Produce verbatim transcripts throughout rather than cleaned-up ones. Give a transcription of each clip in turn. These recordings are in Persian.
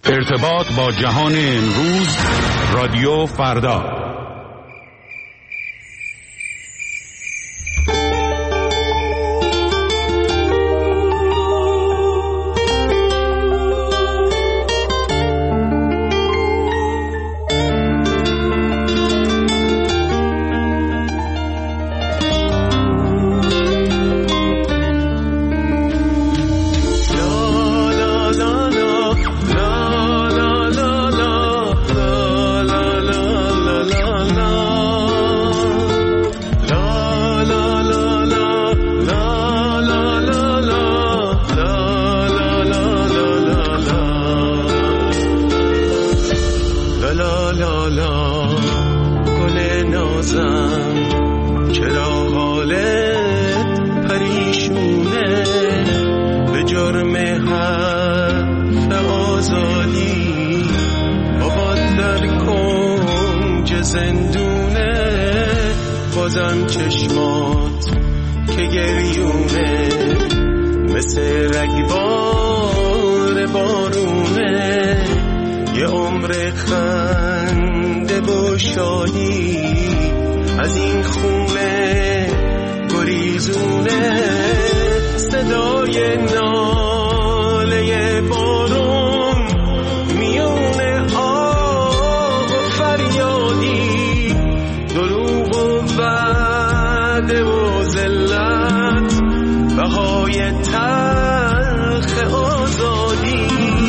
ارتباط با جهان امروز، رادیو فردا. بازم چشمات که گریونه مثل رگبار بارونه، یه عمر خنده و شادی از این خونه گریزونه، صدای ناله بارون میونه آه و فریادی، دروغ و وعده و ذلت، بهای تلخ آزادی.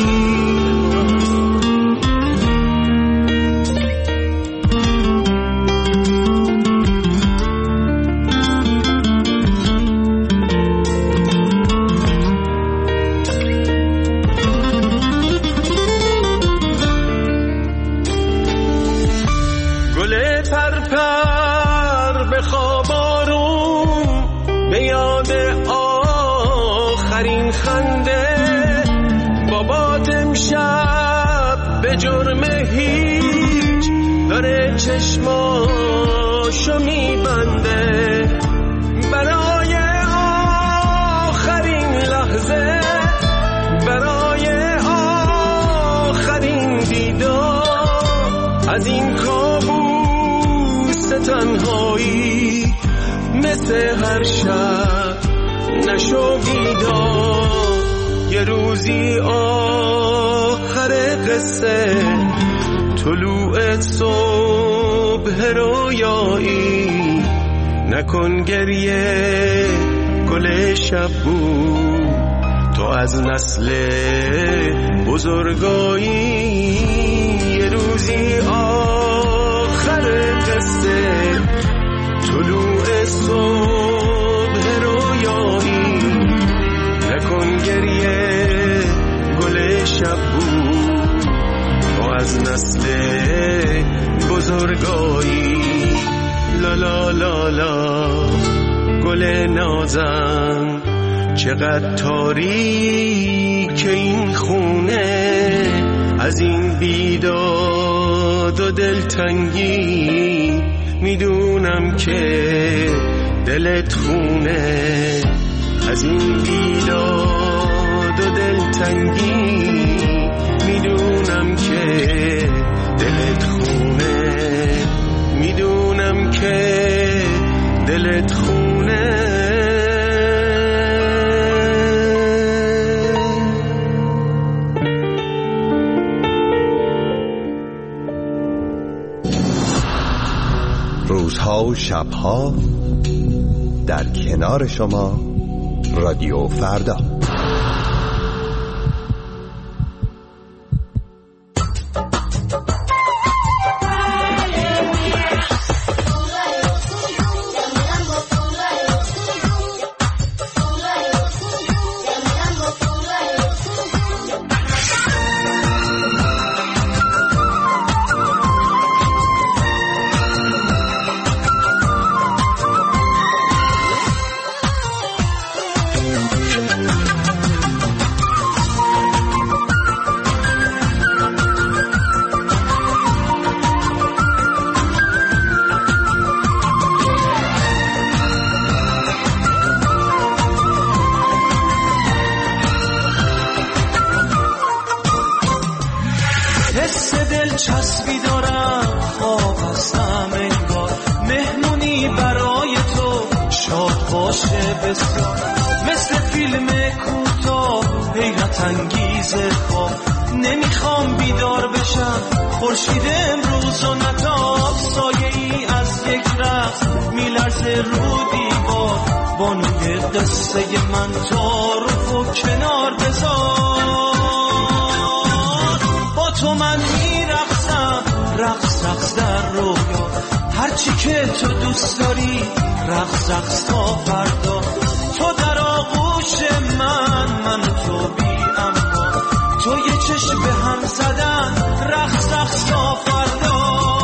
گل پرپر به خواب آروم، به یاد آخرین خنده، بابات امشب به جرم هیچ داره چشماشو میبنده، برای آخرین لحظه، برای آخرین دیدار از این کابوس تنهایی، مثل هر شب نشو بیدار، یه روزی آخر قصه، طلوع صبح رویایی، نکن گریه گل شب بود، تو از نسل بزرگایی، یه روزی آخر قصه، طلوع صبح رویایی، نکن گریه گل شب بود، تو از نسل بزرگایی. لا لا لا لا گل نازم، چقدر تاریک این خونه، از این بیداد و دلتنگی میدونم که دلت خونه، از این بیداد و دلتنگی میدونم که دلت خونه، میدونم که دلت خونه. روزها و شبها در کنار شما، رادیو فردا. حس دل چسبی دارم خواب هستم انگار مهمونی برای تو شاد باشه بسیار مثل فیلم کوتاه حیرت انگیز خواب نمیخوام بیدار بشم خورشید امروز و نتاب سایه ای از یک رقص میلرزه رو دیوار بانوی قصه من تعارف و کنار بذار با تو من میرقصم رقص رقص در رویا هرچی که تو دوست داری رقص رقص تا فردا تو در آغوش من من تو بی اما تو یه چشم به هم زدن رقص رقص تا فردا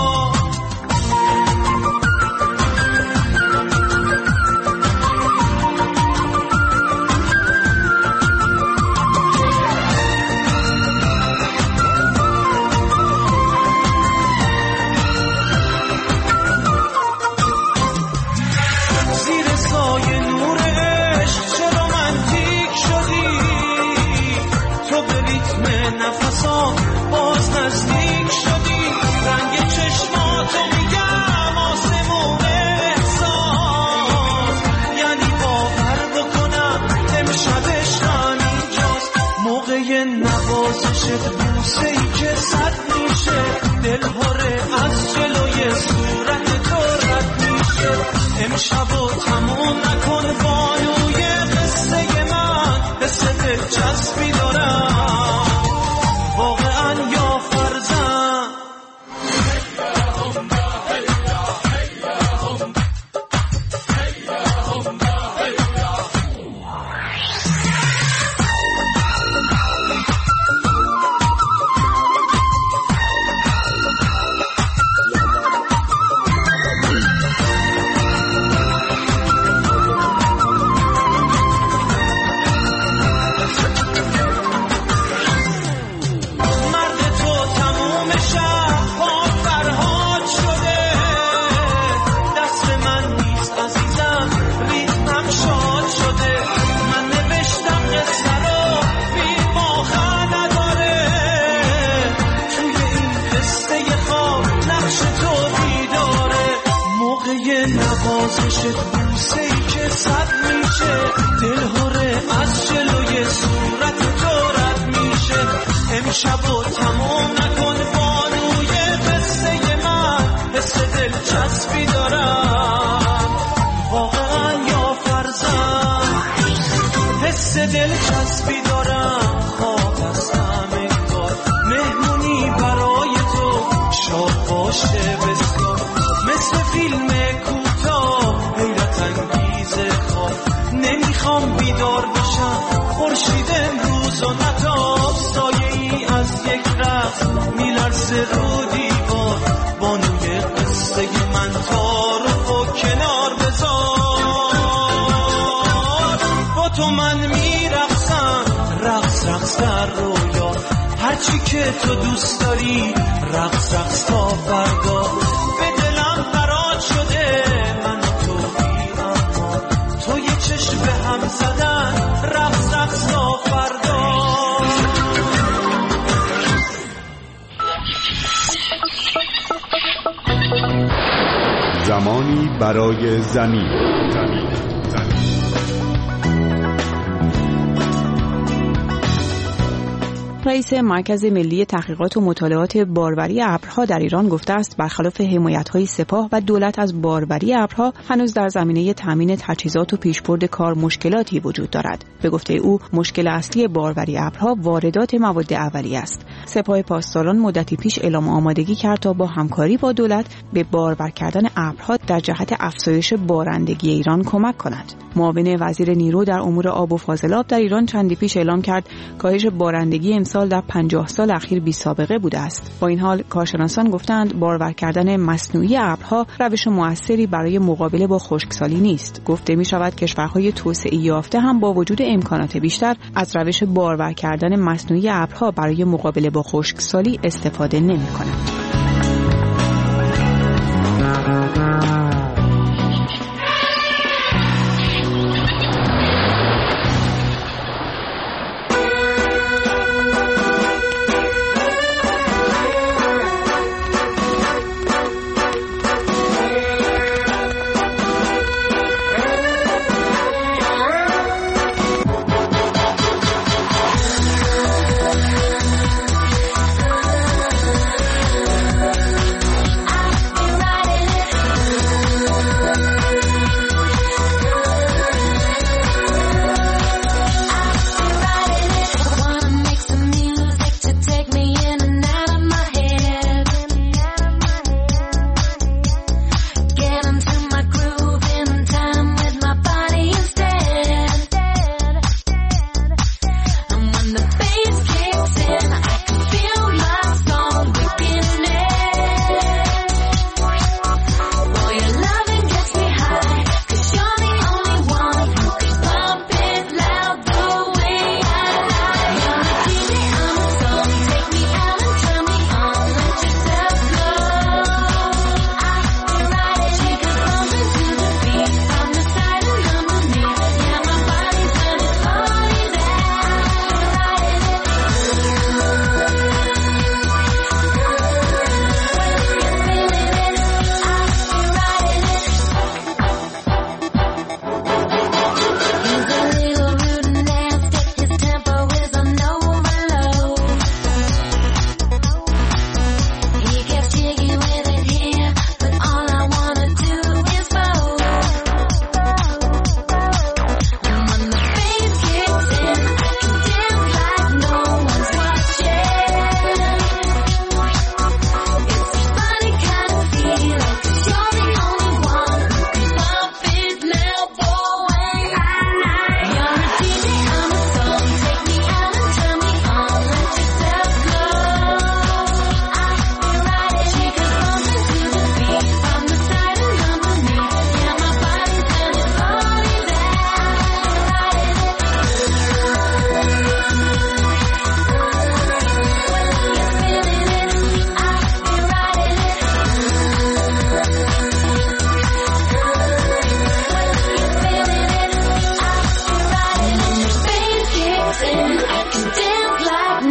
باز نزدیک شدی رنگ چشماتو میگم آسمون احساس یعنی باور بکنم امشبش همینجاست موقع نوازشت بوسه ای که صد میشه دل هره از جلوی صورت تو رد میشه امشبو تموم نکن بانوی قصه من حس دل چسبی دارم واقعا یا فرزن نوازشت بوسه ای که صد میشه دل هره از جلوی صورت تو رد میشه امشبو تموم نکن بانوی قصه من حس دل چسبی دارم واقعا یا فرزن حس دل چسبی دارم خواب هستم انگار مهمونی برای تو شاد باشه بسیار مثل فیلم نمیخوام بیدار بشم خورشید امروز و نتاب سایه ای از یک رقص میلرزه رو دیوار بانوی قصه من تعارف و کنار بذار با تو من میرقصم رقص رقص در رویا هرچی که تو دوست داری رقص رقص تا فردا به دلم قرار شده من تو بی اما تو یه چشم به هم زدن رقص رقص تا فردا زمانی برای زمین زمین زمین رئیس مرکز ملی تحقیقات و مطالعات باروری ابرها در ایران گفته است برخلاف حمایت‌های سپاه و دولت از باروری ابرها هنوز در زمینه تامین تجهیزات و پیشبرد کار مشکلاتی وجود دارد. به گفته او مشکل اصلی باروری ابرها واردات مواد اولیه است. سپاه پاسداران مدتی پیش اعلام آمادگی کرد تا با همکاری با دولت به بارور کردن ابرها در جهت افزایش بارندگی ایران کمک کند. معاون وزیر نیرو در امور آب و فاضلاب در ایران چندی پیش اعلام کرد کاهش بارندگی امسال در پنجاه سال اخیر بی سابقه بوده است. با این حال کارشناسان گفتند بارور کردن مصنوعی ابرها روش موثری برای مقابله با خشکسالی نیست. گفته می شود کشورهای توسعه یافته هم با وجود امکانات بیشتر از روش بارور کردن مصنوعی ابرها برای مقابله با خشکسالی استفاده نمی کنند.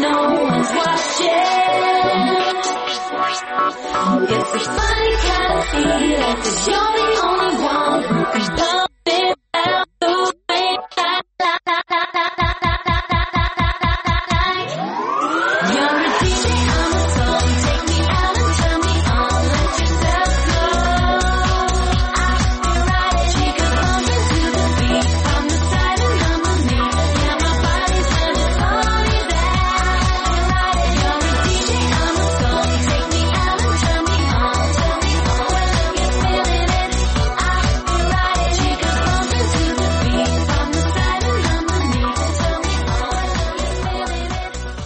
no one's watching. It's a funny kind of feeling, 'cause you're the only one who can pump it out the way I like. You're a D J, I'm a song. Take me out and turn me on. Let yourself go. I'll be right. She could bump into the beat from the side and underneath. Yeah, my body's when it's only that. You're a D J, I'm a song. Take me out and turn me on. Turn me on when you're feeling it. I'll be right. She could bump into the beat from the side and underneath. Turn me on when you're feeling it.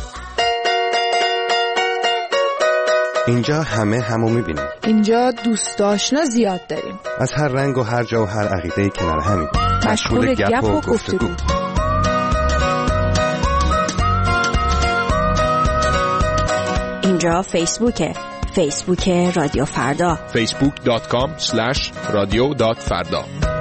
اینجا همه همو میبینیم. اینجا دوست آشنا زیاد داریم. از هر رنگ و هر جا و هر عقیده‌ای کنار همین. مشغول گپ و گفتگو. اینجا فیسبوکه. فیسبوک رادیو فردا. فیسبوک دات کام اسلش رادیو دات فردا.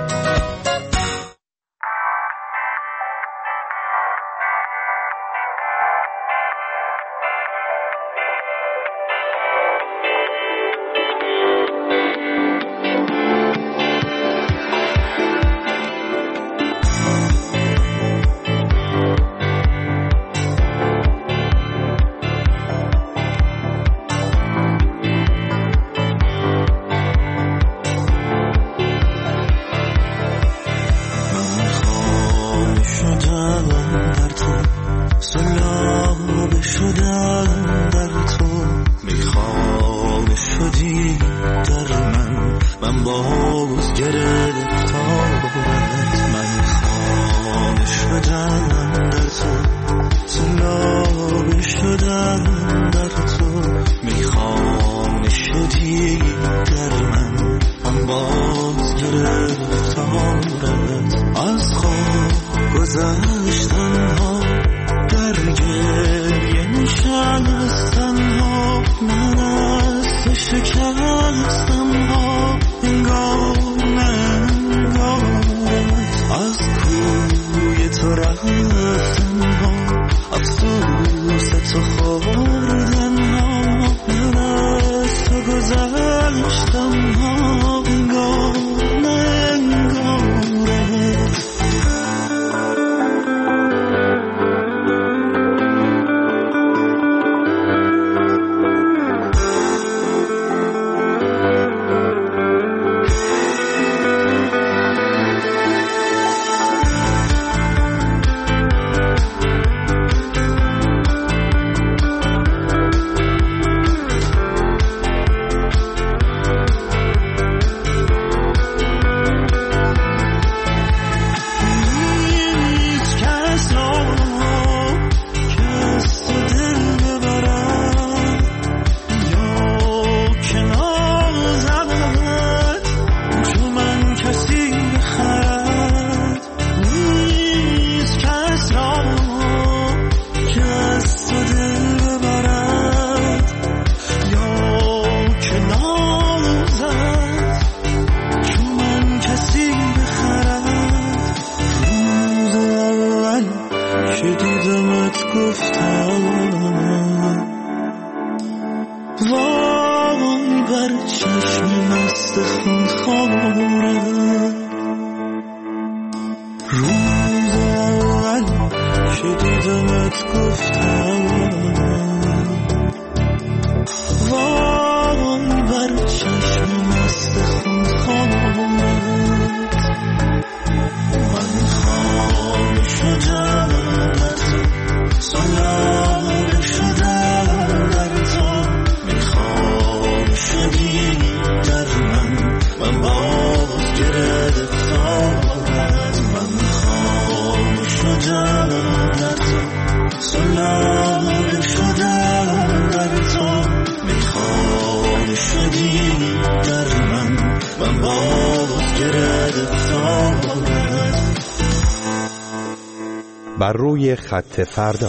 بر روی خط فردا.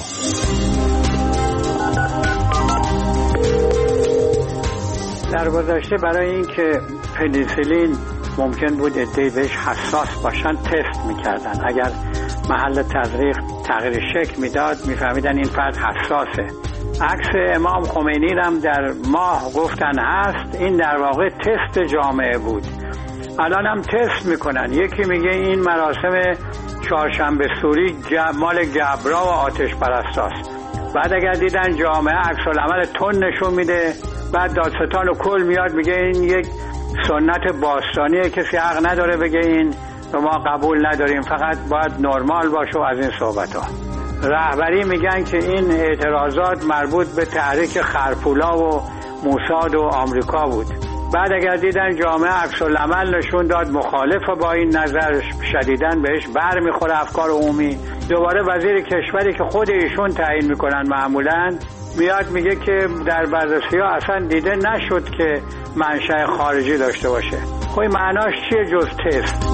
در گذشته برای اینکه پنیسیلین ممکن بود عده‌ای بهش حساس باشن تست میکردن. اگر محل تزریق تغییر شکل میداد میفهمیدن این فرد حساسه. عکس امام خمینی هم در ماه گفتن هست، این در واقع تست جامعه بود. الان هم تست میکنن، یکی میگه این مراسم چهارشنبه سوری مال گبرا و آتش پرستاست. بعد اگر دیدن جامعه عکس العمل تون نشون میده، بعد دادستان و کل میاد میگه این یک سنت باستانیه، کسی حق نداره بگه این و ما قبول نداریم، فقط باید نرمال باشه و از این صحبت ها. رهبری میگن که این اعتراضات مربوط به تحریک خرپولا و موساد و آمریکا بود. بعد اگر دیدن جامعه عکس العمل نشون داد مخالف با این نظر، شدیداً بهش بر میخوره افکار عمومی، دوباره وزیر کشوری که خود ایشون تعیین میکنن معمولاً میاد میگه که در بررسی ها اصلا دیده نشد که منشأ خارجی داشته باشه. خب این معناش چیه جز تست؟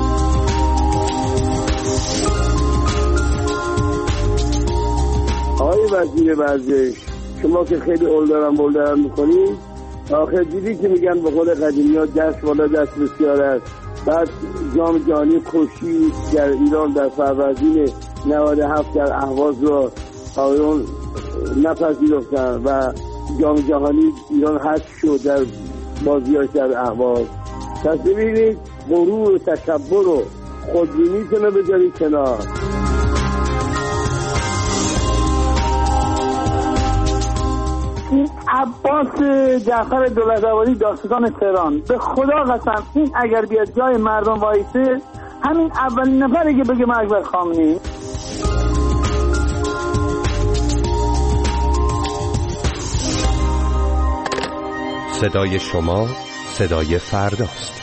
آقای وزیر ورزش، شما که خیلی اولدارم بولدارم میکنید، آخر دیدی که میگن به قول قدیمی ها دست بالا دست بسیار است. بعد جام جهانی کشی در ایران در فروردین نود و هفت در اهواز را آقایون نپذیرفتن و جام جهانی ایران حذف شد در بازیاش در اهواز. پس ببینید غرور و تکبر و خودبینیتون رو بذارید کنار. این عباس جعفر دولت‌آبادی داستان تهران، به خدا قسم این اگر بیاد جای مردم وایسه همین اولین نفره که بگه من اکبر خامنه‌ای. صدای شما صدای فرداست.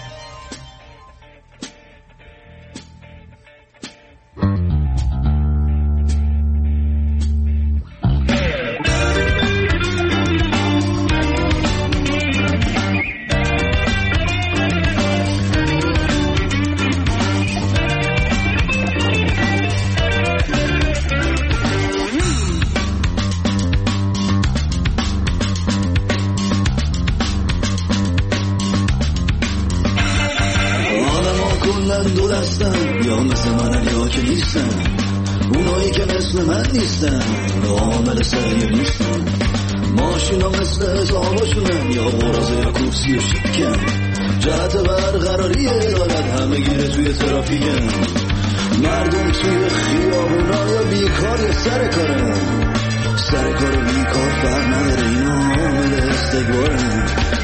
دو دستن یا مثل منن یا که نیستن، اونایی که مثل من نیستن عامل سریع نیستن، ماشینا مثل حساباشونن یا غرازه یا کرسی و شکن، جهت برقراری عدالت همه گیره توی ترافیکن، مردم توی خیابونا یا بیکار یا سر کارن، سر کار و بیکار فرق نداره، اینا عامل استکبارن.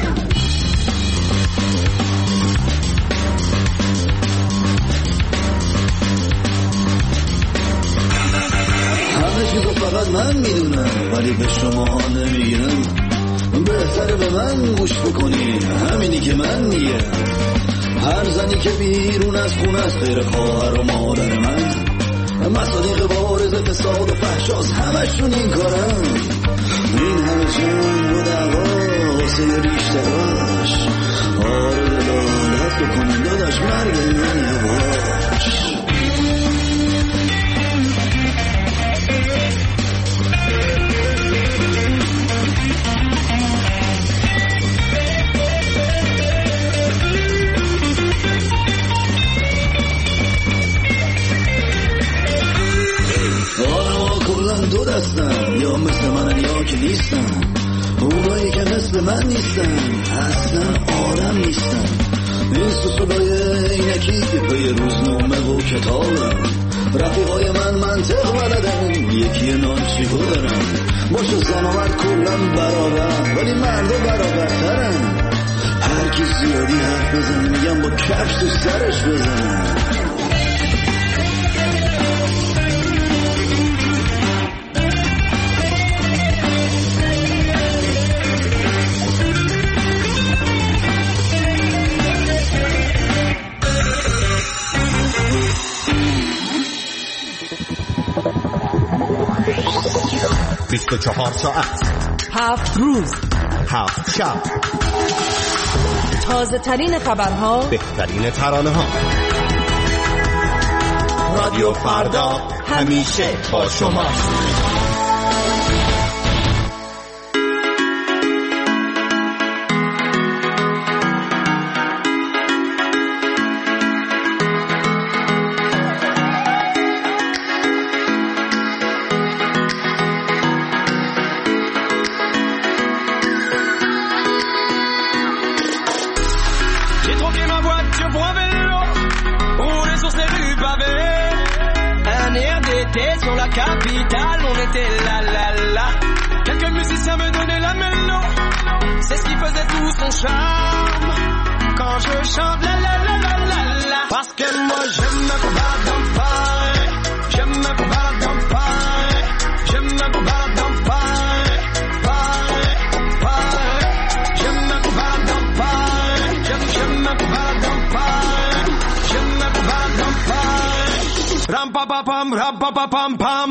فقط من میدونم ولی به شما نمیگم، بهتره به من گوش بکنی، همینی که من میگم. هر زنی که بیرون از خونه است غیر خواهر و مادر من، مصادیق بارز فساد و فحشاست همشون این کارن. این همه جنگ و دعوا واسه بیشتراش، آره دلالت بکنی داداش مرگ من یواش. دو دستن یا مثل منن یا که نیستن، اونایی که مثل من نیستن اصلا آدم نیستن. این سوسولای اینکی که پی روزنامه و کتابن، رفیقای من منطق بلدن یکی نانچیکو دارن، باشه زن و مرد کلن برابر ولی مردا برابرترن. هر کی زیادی حرف بزن میگم با کفش تو سرش بزن. بیست و چهار ساعت، هفت روز، هفت شب، تازه ترین خبرها، بهترین ترانه ها. رادیو فردا همیشه با شماست. capitale, on était là, là, là. Quelques musiciens me donnaient la mélo. C'est ce qui faisait tout son charme. Quand je chante la la la la la la. Parce que moi je me balade dans Paris. Je me balade dans Paris. Je me balade dans Paris. Paris, Paris. Je me balade dans Paris. Je, je me balade dans Paris. Je me balade dans Paris. Ram pa pa pam, ram pa pa pam pam.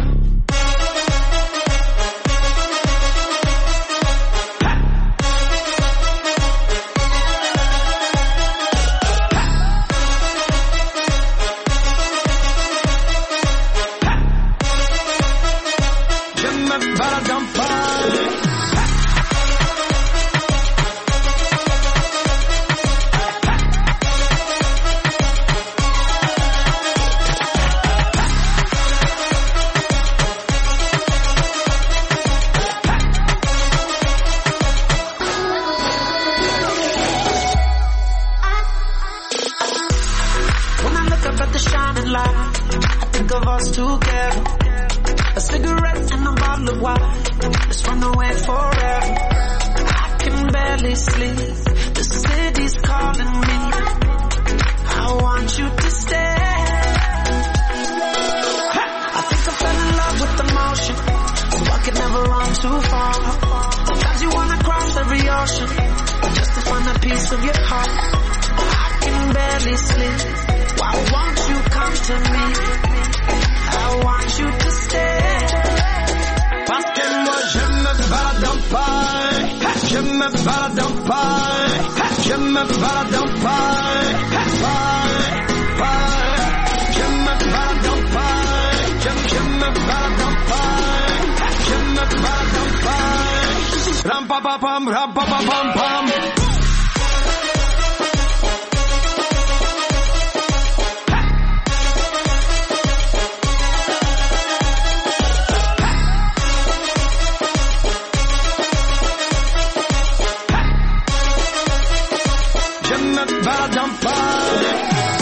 Ram pa pa pam, ram pa pa pam pam. Je me balade en Paris.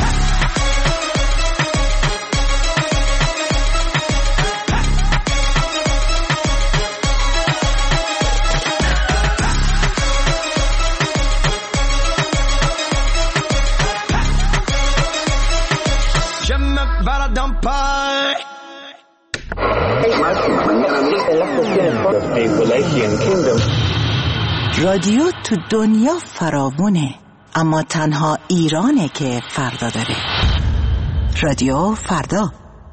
رادیو تو دنیا فراوونه، اما تنها ایرانه که فردا داره. رادیو فردا.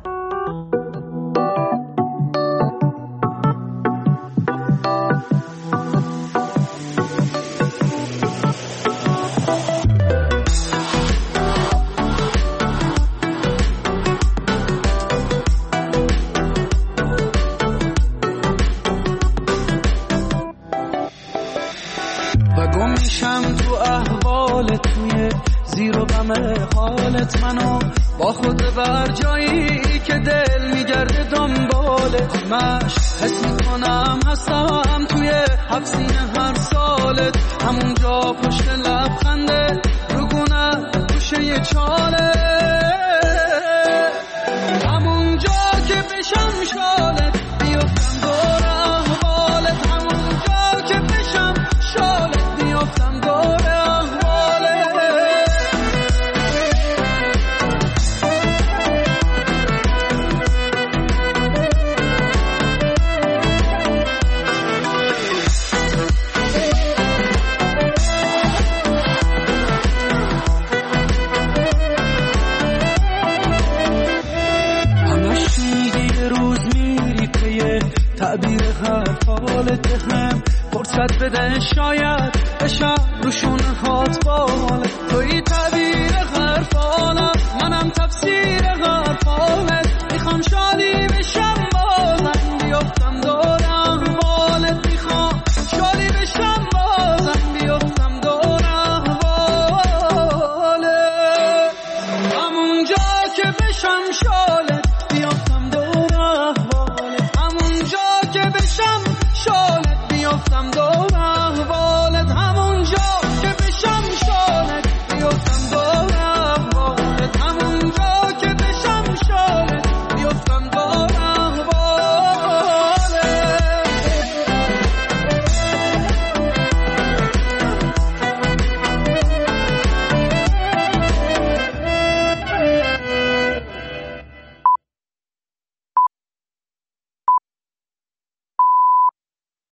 حالت منو با خود بر جایی که دل میگرده دنبالت همش حس میکنم هستم توی حبسینه هر سالت همونجا پشت لبخنده روگونه گوشه یه چاله همونجا که بشم شالت بیفتم دور احوالت همونجا که بشم شالت بیفتم دور تعبیر حرفالت هم فرصت بده شاید بشم روشون هات بالت توی تعبیر حرفالم منم تفسیر حرفالت میخوام شادی بشم بازم بیفتم دور احوالت میخوام شادی بشم بازم بیفتم دور احوالت همونجا که بشم شالت بیفتم دور احوالت همونجا که بشم شالت بیفتم دورم